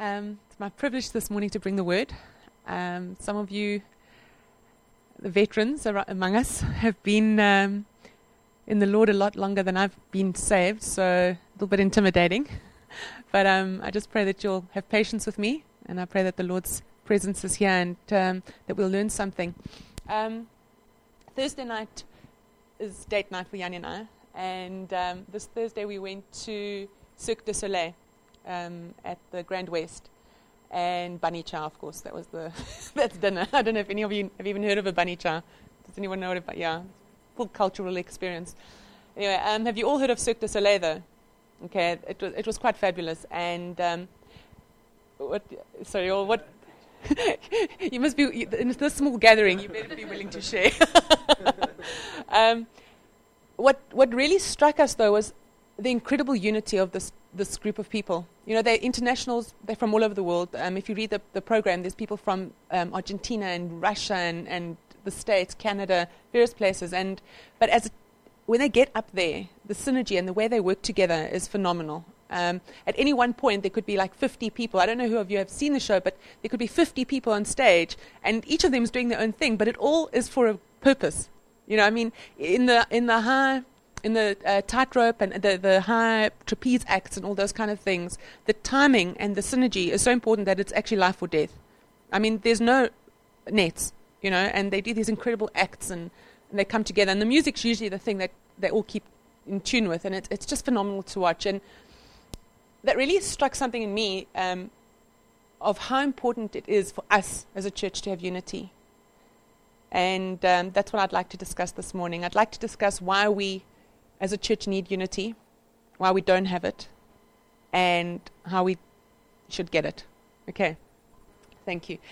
It's my privilege this morning to bring the word. Some of you, the veterans among us, have been in the Lord a lot longer than I've been saved, so a little bit intimidating. But I just pray that you'll have patience with me, and I pray that the Lord's presence is here and that we'll learn something. Thursday night is date night for Yanni and I, and this Thursday we went to Cirque du Soleil at the Grand West, and bunny chow, of course. That was that's dinner. I don't know if any of you have even heard of a bunny chow. Does anyone know what about? Yeah, full cultural experience. Anyway, have you all heard of Cirque du Soleil though? Okay, it was quite fabulous. And what? You must be in this small gathering. You better be willing to share. What really struck us though was the incredible unity of this group of people. You know, they're internationals. They're from all over the world. If you read the program, there's people from Argentina and Russia and the States, Canada, various places. But when they get up there, the synergy and the way they work together is phenomenal. At any one point, there could be like 50 people. I don't know who of you have seen the show, but there could be 50 people on stage, and each of them is doing their own thing, but it all is for a purpose. You know, I mean, in the tightrope and the high trapeze acts and all those kind of things, the timing and the synergy is so important that it's actually life or death. I mean, there's no nets, you know, and they do these incredible acts and they come together. And the music's usually the thing that they all keep in tune with, and it's just phenomenal to watch. And that really struck something in me of how important it is for us as a church to have unity. And that's what I'd like to discuss this morning. I'd like to discuss why we as a church need unity, why we don't have it, and how we should get it. Okay, thank you.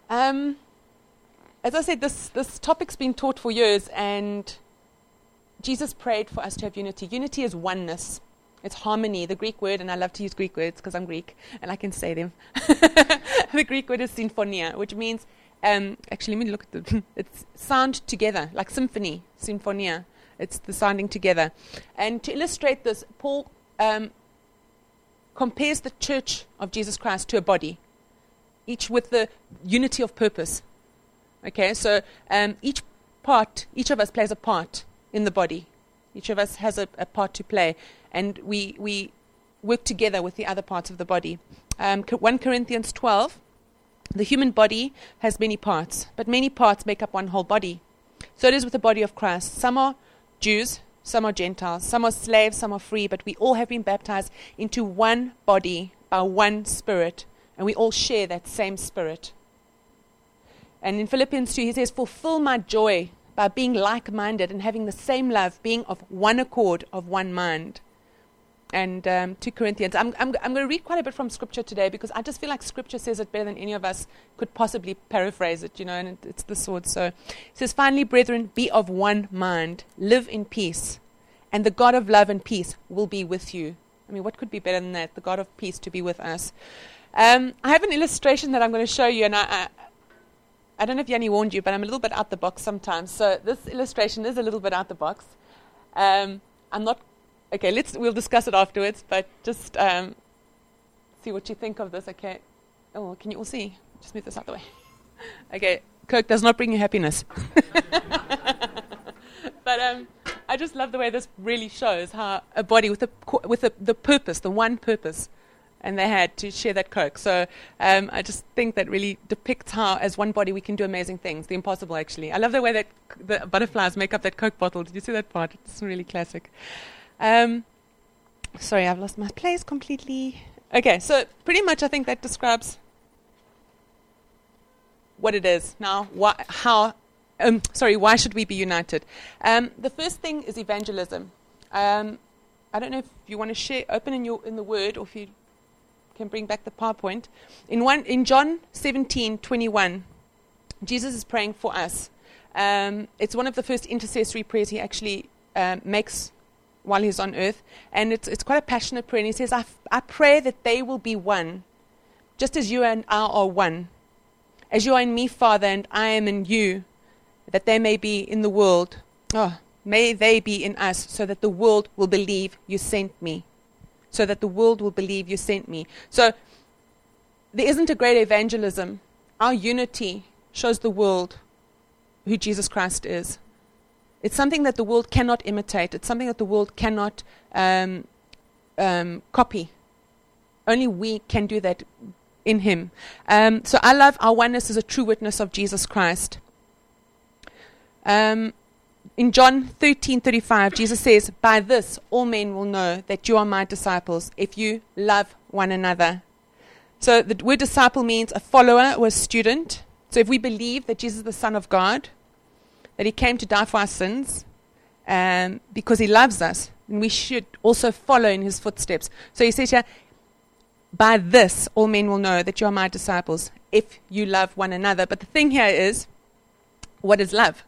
As I said, this topic's been taught for years, and Jesus prayed for us to have unity. Unity is oneness. It's harmony. The Greek word, and I love to use Greek words because I'm Greek and I can say them. The Greek word is sinfonia, which means, actually, let me look at it's sound together, like symphony, sinfonia. It's the sounding together. And to illustrate this, Paul compares the church of Jesus Christ to a body, each with the unity of purpose. Okay, so each of us plays a part in the body. Each of us has a part to play, and we work together with the other parts of the body. 1 Corinthians 12, the human body has many parts, but many parts make up one whole body. So it is with the body of Christ. Some are Jews, some are Gentiles, some are slaves, some are free, but we all have been baptized into one body by one Spirit, and we all share that same Spirit. And in Philippians 2, he says, fulfill my joy by being like-minded and having the same love, being of one accord, of one mind. And 2 Corinthians, I'm going to read quite a bit from Scripture today because I just feel like Scripture says it better than any of us could possibly paraphrase it, you know, and it's the sword. So it says, finally, brethren, be of one mind, live in peace, and the God of love and peace will be with you. I mean, what could be better than that? The God of peace to be with us. I have an illustration that I'm going to show you, and I don't know if Yanni warned you, but I'm a little bit out the box sometimes. So this illustration is a little bit out the box. I'm not... Okay, we'll discuss it afterwards, but just see what you think of this, okay? Oh, can you all see? Just move this out the way. Okay, Coke does not bring you happiness. But I just love the way this really shows how a body with the purpose, the one purpose, and they had to share that Coke. So I just think that really depicts how, as one body, we can do amazing things, the impossible, actually. I love the way that the butterflies make up that Coke bottle. Did you see that part? It's really classic. Sorry, I've lost my place completely. Okay, so pretty much I think that describes what it is. Now, why should we be united? The first thing is evangelism. I don't know if you want to share, open in the Word, or if you can bring back the PowerPoint. In John 17:21, Jesus is praying for us. It's one of the first intercessory prayers he actually makes while he's on earth, and it's quite a passionate prayer. And he says, I pray that they will be one, just as you and I are one. As you are in me, Father, and I am in you, that they may be in the world. Oh, may they be in us, so that the world will believe you sent me. So that the world will believe you sent me. So there isn't a great evangelism. Our unity shows the world who Jesus Christ is. It's something that the world cannot imitate. It's something that the world cannot copy. Only we can do that in Him. So I love our oneness as a true witness of Jesus Christ. In John 13:35, Jesus says, "By this all men will know that you are my disciples, if you love one another." So the word disciple means a follower or a student. So if we believe that Jesus is the Son of God, that He came to die for our sins, because He loves us, then we should also follow in His footsteps. So He says here, "By this all men will know that you are my disciples, if you love one another." But the thing here is, what is love?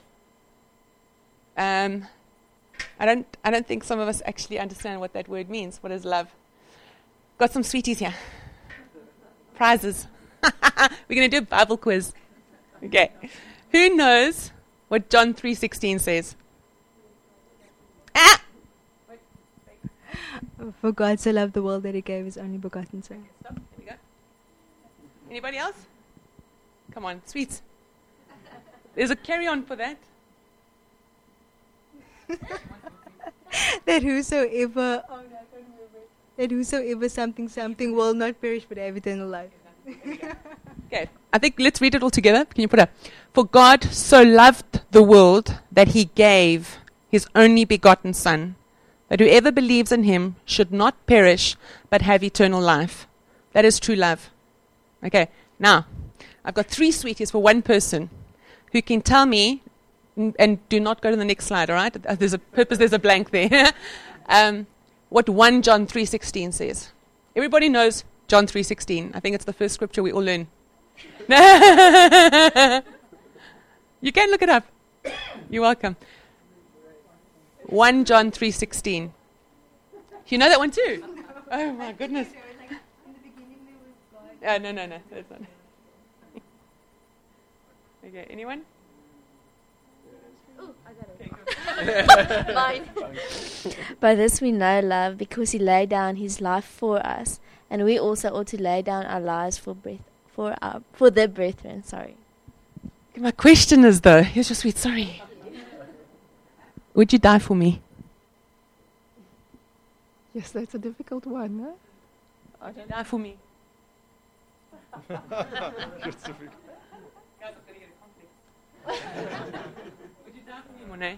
I don't think some of us actually understand what that word means. What is love? Got some sweeties here. Prizes. We're going to do a Bible quiz. Okay. Who knows what John 3:16 says? For God so loved the world that He gave His only begotten Son. Stop. There we go. Anybody else? Come on, sweets. There's a carry-on for that. That whosoever something will not perish but have eternal life. Okay, I think let's read it all together. Can you put up? For God so loved the world that He gave His only begotten Son, that whoever believes in Him should not perish but have eternal life. That is true love. Okay, now, I've got 3 sweeties for one person who can tell me, and do not go to the next slide, all right? There's a purpose, there's a blank there. What 1 John 3:16 says. Everybody knows John 3:16. I think it's the first scripture we all learn. You can look it up. You're welcome. 1 John 3:16. You know that one too? Oh my goodness. No. That's not. Okay, anyone? Mine. By this we know love, because He laid down His life for us, and we also ought to lay down our lives for the brethren. Sorry. My question is though, here's your sweet, sorry. Would you die for me? Yes, that's a difficult one, huh? Would you die for me? Would you die for me, Monet?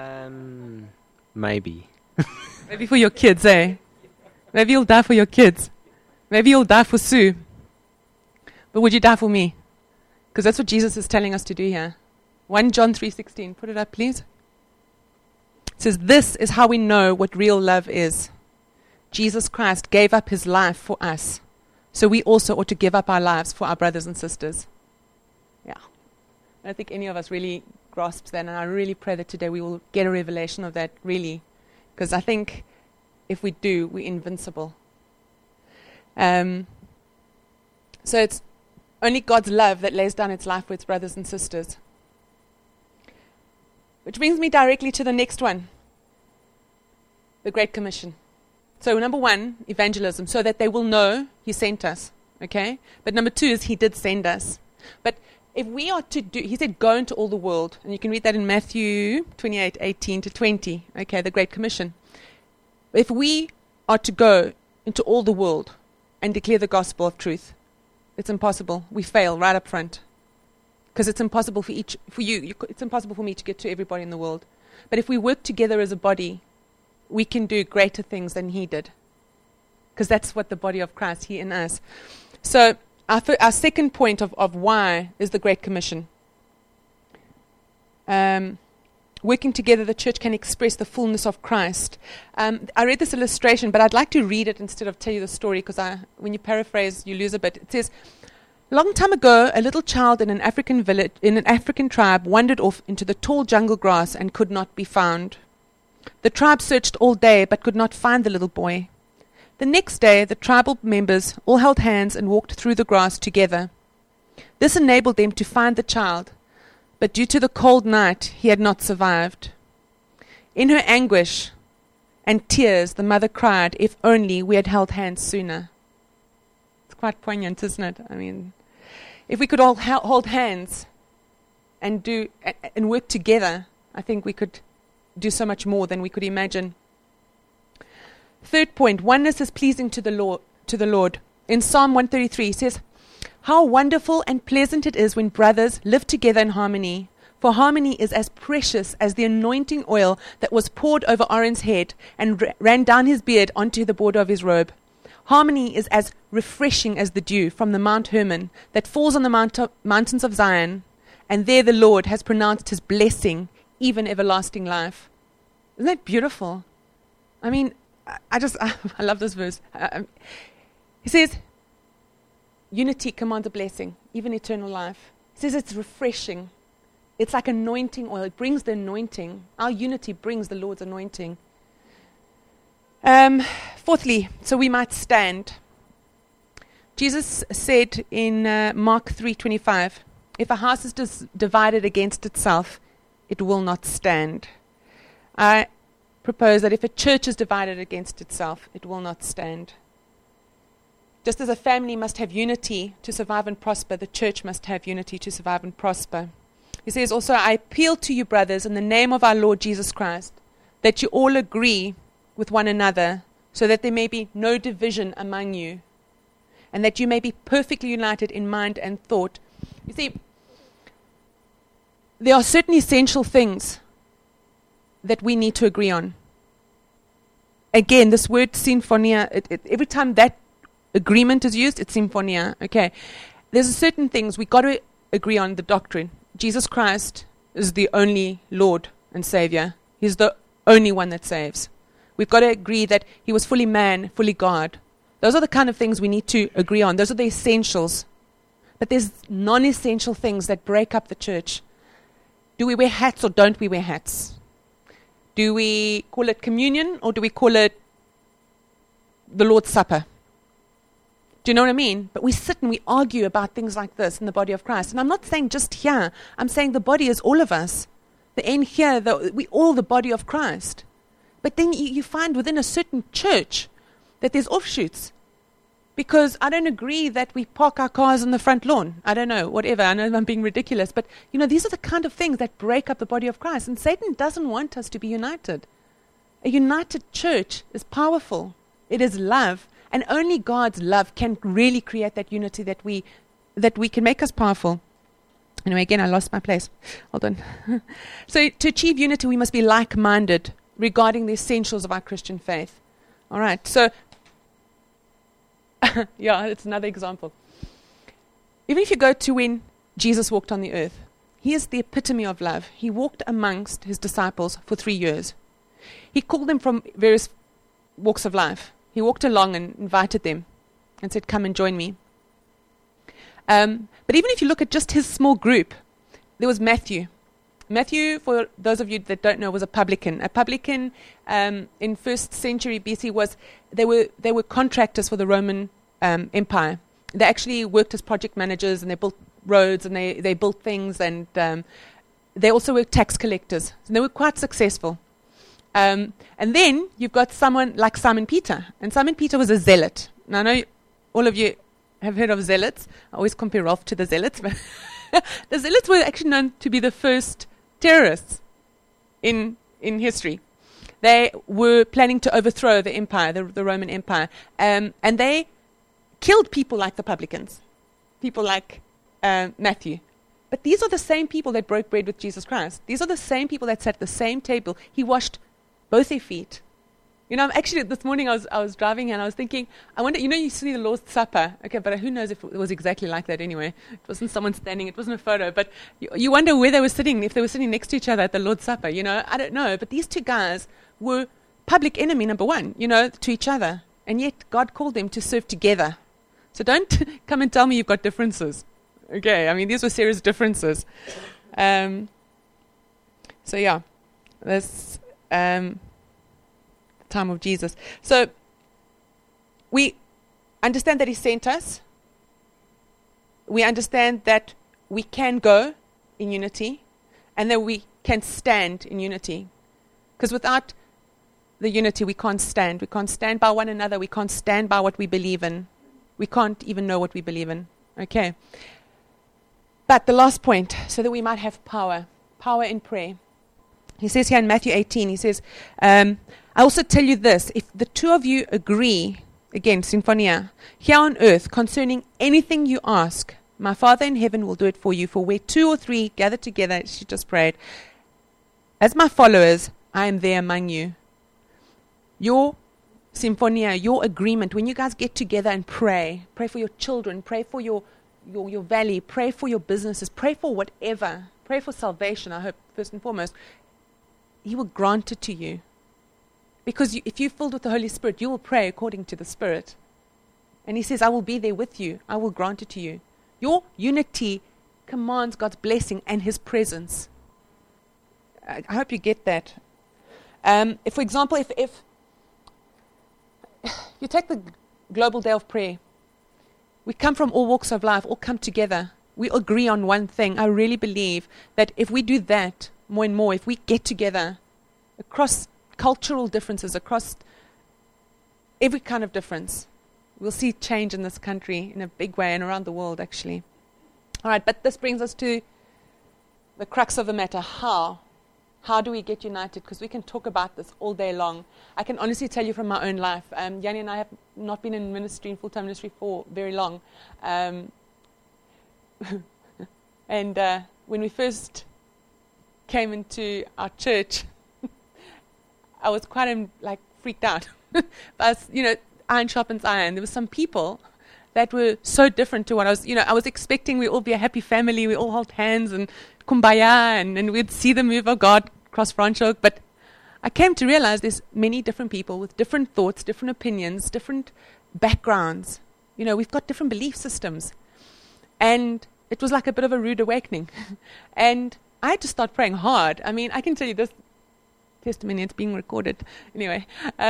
Maybe. Maybe for your kids, eh? Maybe you'll die for your kids. Maybe you'll die for Sue. But would you die for me? Because that's what Jesus is telling us to do here. 1 John 3:16. Put it up, please. It says, "This is how we know what real love is. Jesus Christ gave up His life for us. So we also ought to give up our lives for our brothers and sisters." Yeah. I don't think any of us really grasps that, and I really pray that today we will get a revelation of that, really. Because I think if we do, we're invincible. So it's only God's love that lays down its life for its brothers and sisters. Which brings me directly to the next one. The Great Commission. So number 1, evangelism, so that they will know He sent us. Okay? But number 2 is He did send us. But if we are to do, He said, go into all the world. And you can read that in Matthew 28:18-20. Okay, the Great Commission. If we are to go into all the world and declare the gospel of truth, it's impossible. We fail right up front. Because it's impossible for you, it's impossible for me to get to everybody in the world. But if we work together as a body, we can do greater things than He did. Because that's what the body of Christ, He in us. So our second point of why is the Great Commission. Working together, the church can express the fullness of Christ. I read this illustration, but I'd like to read it instead of tell you the story, because when you paraphrase, you lose a bit. It says, "Long time ago, a little child in an African village, in an African tribe, wandered off into the tall jungle grass and could not be found. The tribe searched all day, but could not find the little boy. The next day, the tribal members all held hands and walked through the grass together. This enabled them to find the child, but due to the cold night, he had not survived. In her anguish and tears, the mother cried, 'If only we had held hands sooner.'" It's quite poignant, isn't it? I mean, if we could all hold hands and work together, I think we could do so much more than we could imagine. Third point, oneness is pleasing to the Lord. In Psalm 133, it says, "How wonderful and pleasant it is when brothers live together in harmony. For harmony is as precious as the anointing oil that was poured over Aaron's head and ran down his beard onto the border of his robe. Harmony is as refreshing as the dew from the Mount Hermon that falls on the mountains of Zion, and there the Lord has pronounced his blessing, even everlasting life." Isn't that beautiful? I mean, I love this verse. He says, unity commands a blessing, even eternal life. He says it's refreshing. It's like anointing oil. It brings the anointing. Our unity brings the Lord's anointing. Fourthly, so we might stand. Jesus said in Mark 3:25, "If a house is divided against itself, it will not stand." I propose that if a church is divided against itself, it will not stand. Just as a family must have unity to survive and prosper, the church must have unity to survive and prosper. He says also, "I appeal to you, brothers, in the name of our Lord Jesus Christ, that you all agree with one another, so that there may be no division among you, and that you may be perfectly united in mind and thought." You see, there are certain essential things that we need to agree on. Again, this word symphonia, every time that agreement is used, it's symphonia. Okay, there's certain things we got to agree on. The doctrine: Jesus Christ is the only Lord and Savior. He's the only one that saves. We've got to agree that he was fully man, fully God. Those are the kind of things we need to agree on. Those are the essentials. But there's non-essential things that break up the church. Do we wear hats or don't we wear hats? Do we call it communion or do we call it the Lord's Supper? Do you know what I mean? But we sit and we argue about things like this in the body of Christ. And I'm not saying just here. I'm saying the body is all of us. The end here, we all the body of Christ. But then you find within a certain church that there's offshoots. Because I don't agree that we park our cars on the front lawn. I don't know, whatever. I know I'm being ridiculous. But, these are the kind of things that break up the body of Christ. And Satan doesn't want us to be united. A united church is powerful. It is love. And only God's love can really create that unity that we can make us powerful. Anyway, again, I lost my place. Hold on. So to achieve unity, we must be like-minded regarding the essentials of our Christian faith. All right, so, yeah, it's another example. Even if you go to when Jesus walked on the earth, he is the epitome of love. He walked amongst his disciples for 3 years. He called them from various walks of life. He walked along and invited them and said, "Come and join me." But even if you look at just his small group, there was Matthew. Matthew, for those of you that don't know, was a publican. A publican in 1st century BC they were contractors for the Roman Empire. They actually worked as project managers, and they built roads, and they built things, and they also were tax collectors. And they were quite successful. And then you've got someone like Simon Peter. And Simon Peter was a zealot. Now, I know all of you have heard of zealots. I always compare Rolf to the zealots. But the zealots were actually known to be the first terrorists in history. They were planning to overthrow the empire, the Roman Empire. And they killed people like the publicans, people like Matthew. But these are the same people that broke bread with Jesus Christ. These are the same people that sat at the same table. He washed both their feet. Actually, this morning I was driving and I was thinking, I wonder, you see the Lord's Supper. Okay, but who knows if it was exactly like that anyway. It wasn't someone standing, it wasn't a photo. But you wonder where they were sitting, if they were sitting next to each other at the Lord's Supper. I don't know. But these two guys were public enemy number one, to each other. And yet God called them to serve together. So don't come and tell me you've got differences. Okay, these were serious differences. So yeah, this time of Jesus. So we understand that he sent us. We understand that we can go in unity, and that we can stand in unity. Because without the unity, we can't stand. We can't stand by one another. We can't stand by what we believe in. we can't even know what we believe in. Okay. But the last point, so that we might have power in prayer. He says here in Matthew 18, he says, I also tell you this, if the two of you agree, again, symphonia, here on earth, concerning anything you ask, my Father in heaven will do it for you. For where 2 or 3 gather together, she just prayed, as my followers, I am there among you. Your symphonia, your agreement, when you guys get together and pray for your children, pray for your valley, pray for your businesses, pray for whatever, pray for salvation, I hope, first and foremost, He will grant it to you. Because if you're filled with the Holy Spirit, you will pray according to the Spirit. And He says, I will be there with you. I will grant it to you. Your unity commands God's blessing and His presence. I hope you get that. If, for example, if you take the Global Day of Prayer, we come from all walks of life, all come together. We agree on one thing. I really believe that if we do that more and more, if we get together across cultural differences, across every kind of difference, we'll see change in this country in a big way and around the world, actually. All right, but this brings us to the crux of the matter. How do we get united? Because we can talk about this all day long. I can honestly tell you from my own life, Yanni and I have not been in ministry, in full-time ministry, for very long. And when we first came into our church, I was quite freaked out. But, iron sharpens iron. There were some people that were so different to what I was expecting we'd all be a happy family, we all hold hands and kumbaya, and we'd see the move of God across Franschhoek. But I came to realize there's many different people with different thoughts, different opinions, different backgrounds. We've got different belief systems. And it was like a bit of a rude awakening. And I had to start praying hard. I mean, I can tell you this testimony, it's being recorded. Anyway,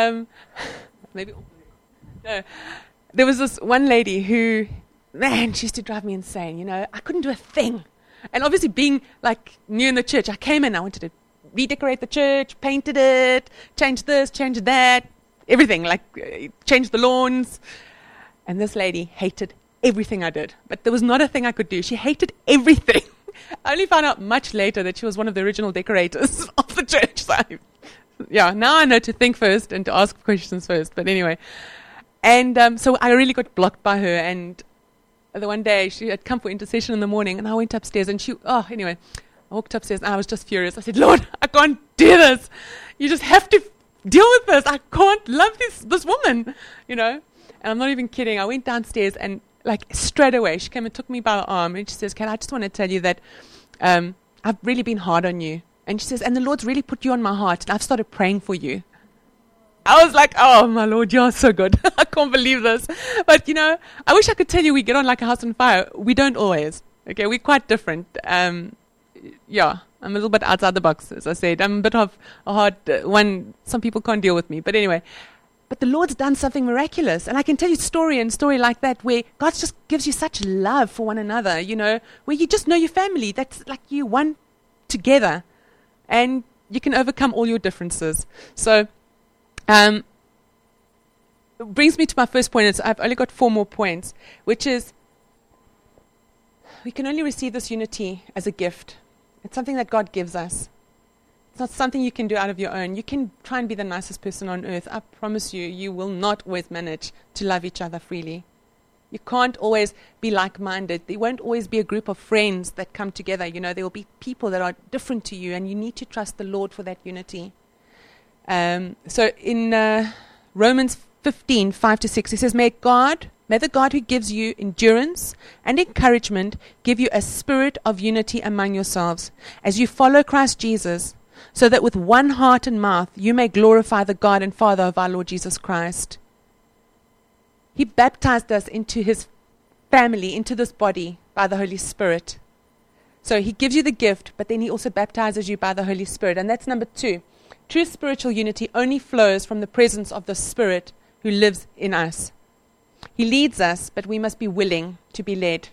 maybe. No. There was this one lady who, man, she used to drive me insane. I couldn't do a thing. And obviously being new in the church, I came in, I wanted to redecorate the church, painted it, change this, change that, everything, change the lawns. And this lady hated everything I did. But there was not a thing I could do. She hated everything. I only found out much later that she was one of the original decorators of the church. So, now I know to think first and to ask questions first. But anyway. And so I really got blocked by her. And the one day she had come for intercession in the morning, and I went upstairs, and I walked upstairs, and I was just furious. I said, Lord, I can't do this. You just have to deal with this. I can't love this woman, And I'm not even kidding. I went downstairs, and straight away, she came and took me by the arm, and she says, I just want to tell you that I've really been hard on you. And she says, and the Lord's really put you on my heart, and I've started praying for you. I was like, oh, my Lord, you're so good. I can't believe this. But, I wish I could tell you we get on like a house on fire. We don't always. Okay, we're quite different. I'm a little bit outside the box, as I said. I'm a bit of a hard one. Some people can't deal with me. But anyway, but the Lord's done something miraculous. And I can tell you story like that where God just gives you such love for one another, where you just know your family. That's like you one together. And you can overcome all your differences. So, it brings me to my first point. I've only got 4 more points, which is we can only receive this unity as a gift. It's something that God gives us. It's not something you can do out of your own. You can try and be the nicest person on earth. I promise you, you will not always manage to love each other freely. You can't always be like-minded. There won't always be a group of friends that come together. There will be people that are different to you, and you need to trust the Lord for that unity. So in Romans 15, 5-6, it says, May the God who gives you endurance and encouragement give you a spirit of unity among yourselves as you follow Christ Jesus, so that with one heart and mouth you may glorify the God and Father of our Lord Jesus Christ. He baptized us into His family, into this body, by the Holy Spirit. So He gives you the gift, but then He also baptizes you by the Holy Spirit. And that's number 2. True spiritual unity only flows from the presence of the Spirit who lives in us. He leads us, but we must be willing to be led.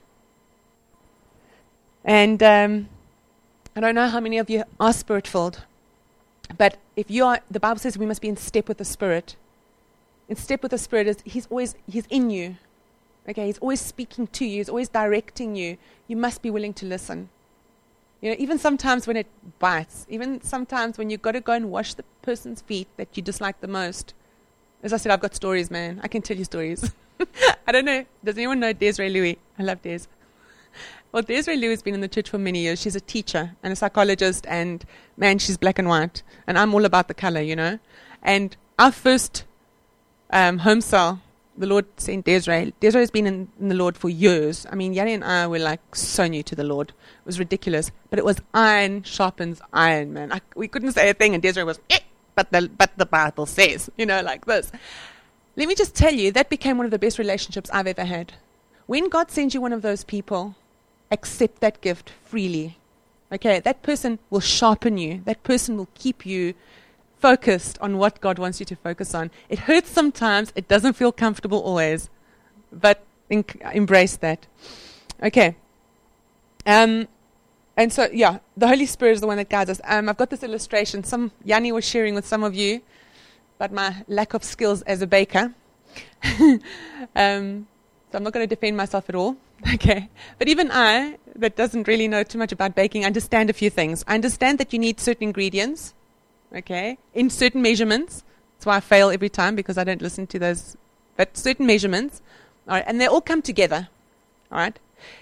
And I don't know how many of you are Spirit-filled, but if you are, the Bible says we must be in step with the Spirit. In step with the Spirit is He's in you. Okay, He's always speaking to you. He's always directing you. You must be willing to listen. You know, even sometimes when it bites, even sometimes when you've got to go and wash the person's feet that you dislike the most. As I said, I've got stories, man. I can tell you stories. I don't know. Does anyone know Desiree Louis? I love Des. Well, Desiree Louis has been in the church for many years. She's a teacher and a psychologist, and man, she's black and white. And I'm all about the color, you know. And our first home cell, the Lord sent Desiree. Desiree has been in the Lord for years. I mean, Yanni and I were like so new to the Lord. It was ridiculous. But it was iron sharpens iron, man. We couldn't say a thing, and Desiree was, but the Bible says, you know, like this. Let me just tell you, that became one of the best relationships I've ever had. When God sends you one of those people, accept that gift freely. Okay, that person will sharpen you. That person will keep you focused on what God wants you to focus on. It hurts sometimes. It doesn't feel comfortable always. But embrace that. Okay. And so, yeah, the Holy Spirit is the one that guides us. I've got this illustration. Yanni was sharing with some of you about my lack of skills as a baker. So I'm not going to defend myself at all. Okay. But even I, that doesn't really know too much about baking, understand a few things. I understand that you need certain ingredients, okay, in certain measurements. That's why I fail every time, because I don't listen to those. But certain measurements, all right, and they all come together, all right.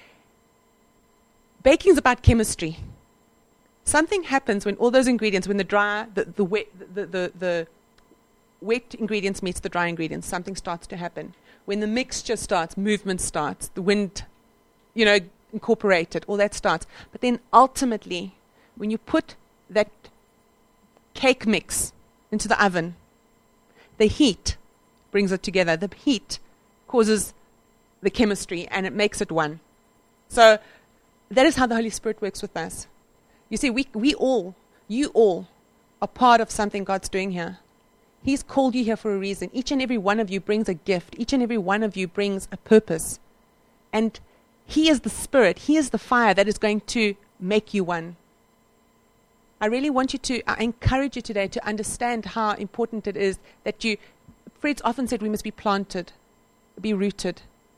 Baking is about chemistry. Something happens when all those ingredients, when the wet ingredients meets the dry ingredients, something starts to happen. When the mixture starts, movement starts, the wind, you know, incorporated, all that starts. But then ultimately, when you put that cake mix into the oven, the heat brings it together. The heat causes the chemistry, and it makes it one. So that is how the Holy Spirit works with us. You see, you all are part of something God's doing here. He's called you here for a reason. Each and every one of you brings a gift. Each and every one of you brings a purpose. And He is the Spirit. He is the fire that is going to make you one. I encourage you today to understand how important it is that Fred's often said we must be planted, be rooted.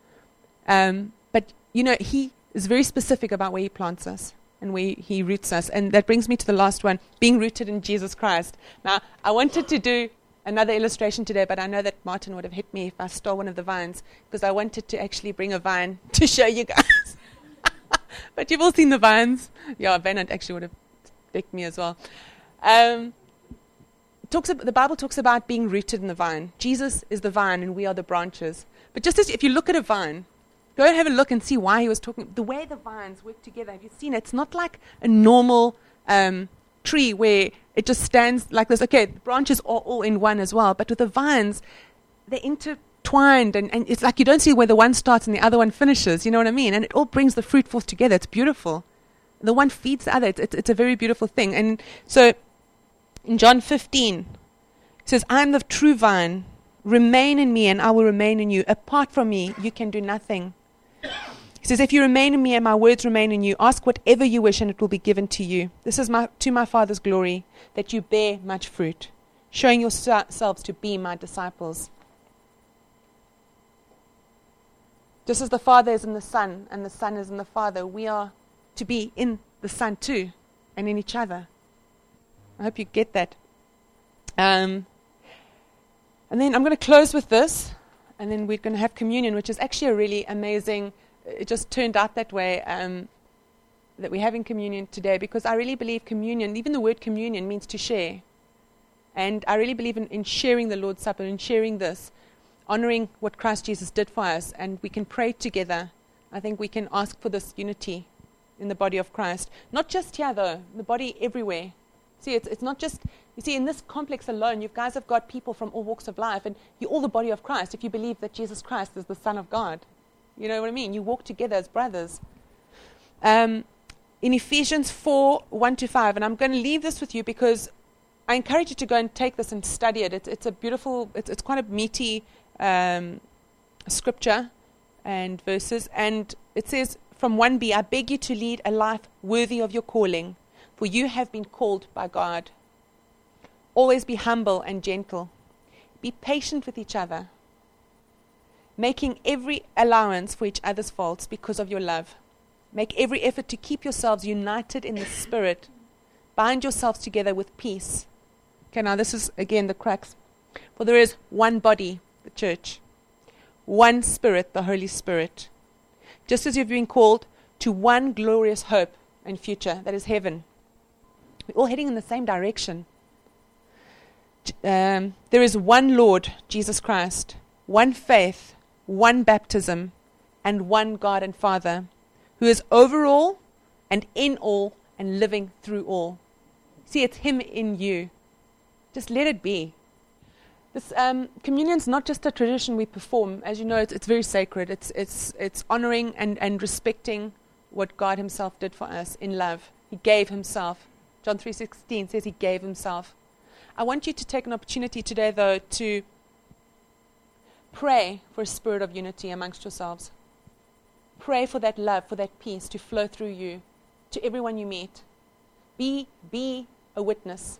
But, you know, He is very specific about where He plants us and where He roots us. And that brings me to the last one, being rooted in Jesus Christ. Now, I wanted to do another illustration today, but I know that Martin would have hit me if I stole one of the vines, because I wanted to actually bring a vine to show you guys. But you've all seen the vines. Yeah, Bernard actually would have decked me as well. The Bible talks about being rooted in the vine. Jesus is the vine and we are the branches. But just as if you look at a vine, go and have a look and see why he was talking. The way the vines work together, have you seen it? It's not like a normal tree where it just stands like this. Okay, the branches are all in one as well, but with the vines, they're intertwined, and it's like you don't see where the one starts and the other one finishes, you know what I mean? And it all brings the fruit forth together. It's beautiful. The one feeds the other. It's a very beautiful thing. And so in John 15, it says, I am the true vine. Remain in me and I will remain in you. Apart from me, you can do nothing. He says, if you remain in me and my words remain in you, ask whatever you wish and it will be given to you. This is to my Father's glory, that you bear much fruit, showing yourselves to be my disciples. Just as the Father is in the Son and the Son is in the Father, we are to be in the Son too and in each other. I hope you get that. And then I'm going to close with this, and then we're going to have communion, which is actually a really amazing. It just turned out that way, that we're having communion today, because I really believe communion, even the word communion, means to share. And I really believe in sharing the Lord's Supper and sharing this, honoring what Christ Jesus did for us, and we can pray together. I think we can ask for this unity in the body of Christ. Not just here, though, the body everywhere. See, it's not just, you see, in this complex alone, you guys have got people from all walks of life, and you're all the body of Christ if you believe that Jesus Christ is the Son of God. You know what I mean? You walk together as brothers. In Ephesians 4, 1-5, and I'm going to leave this with you because I encourage you to go and take this and study it. It's a beautiful, it's quite a meaty scripture and verses. And it says, from 1b, I beg you to lead a life worthy of your calling, for you have been called by God. Always be humble and gentle. Be patient with each other. making every allowance for each other's faults because of your love. Make every effort to keep yourselves united in the Spirit. Bind yourselves together with peace. Okay, now this is again the crux. For there is one body, the church, one Spirit, the Holy Spirit. Just as you've been called to one glorious hope and future, that is heaven. We're all heading in the same direction. There is one Lord, Jesus Christ, one faith, one baptism, and one God and Father, who is over all and in all and living through all. See, it's Him in you. Just let it be. This communion's not just a tradition we perform. As you know, it's very sacred. It's honoring and respecting what God Himself did for us in love. He gave Himself. John 3:16 says He gave Himself. I want you to take an opportunity today, though, to pray for a spirit of unity amongst yourselves. Pray for that love, for that peace to flow through you to everyone you meet. Be a witness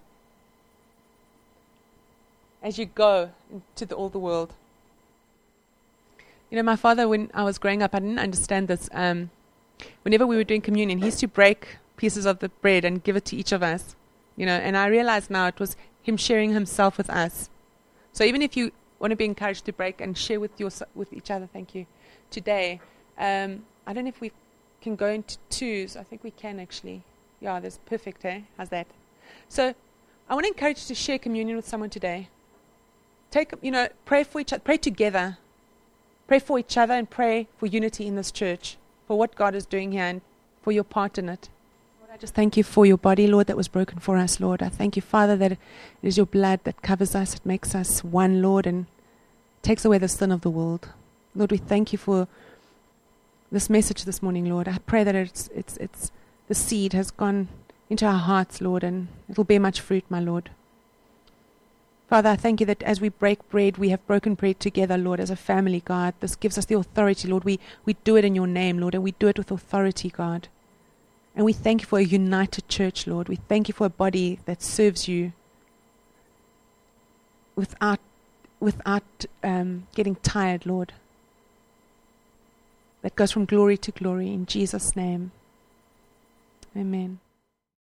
as you go into all the world. You know, my father, when I was growing up, I didn't understand this. Whenever we were doing communion, he used to break pieces of the bread and give it to each of us. You know, and I realize now it was Him sharing Himself with us. So even if you want to be encouraged to break and share with each other, thank you, today, I don't know if we can go into twos. I think we can actually. Yeah, that's perfect, eh? How's that? So I want to encourage you to share communion with someone today. Pray for each other, pray together. Pray for each other and pray for unity in this church, for what God is doing here and for your part in it. Lord, I just thank you for your body, Lord, that was broken for us, Lord. I thank you, Father, that it is your blood that covers us. It makes us one, Lord, and takes away the sin of the world. Lord, we thank you for this message this morning, Lord. I pray that it's the seed has gone into our hearts, Lord, and it will bear much fruit, my Lord. Father, I thank you that as we break bread, we have broken bread together, Lord, as a family, God. This gives us the authority, Lord. We do it in your name, Lord, and we do it with authority, God. And we thank you for a united church, Lord. We thank you for a body that serves you without getting tired, Lord. That goes from glory to glory in Jesus' name. Amen.